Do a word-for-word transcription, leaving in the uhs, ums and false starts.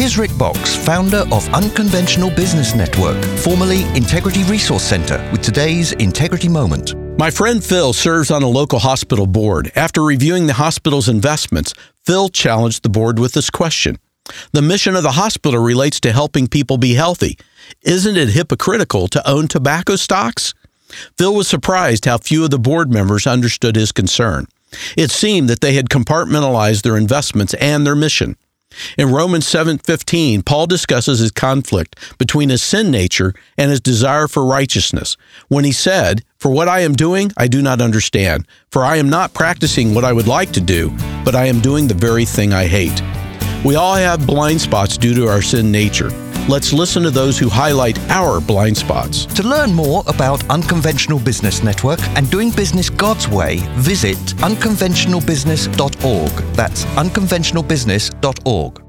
Here's Rick Box, founder of Unconventional Business Network, formerly Integrity Resource Center, with today's Integrity Moment. My friend Phil serves on a local hospital board. After reviewing the hospital's investments, Phil challenged the board with this question. The mission of the hospital relates to helping people be healthy. Isn't it hypocritical to own tobacco stocks? Phil was surprised how few of the board members understood his concern. It seemed that they had compartmentalized their investments and their mission. In Romans seven fifteen, Paul discusses his conflict between his sin nature and his desire for righteousness, when he said, "For what I am doing, I do not understand, for I am not practicing what I would like to do, but I am doing the very thing I hate." We all have blind spots due to our sin nature. Let's listen to those who highlight our blind spots. To learn more about Unconventional Business Network and doing business God's way, visit unconventional business dot org. That's unconventional business dot org.